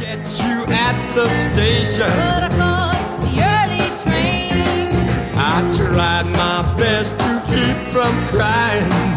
You at the station, but I caught the early train. I tried my best to keep from crying.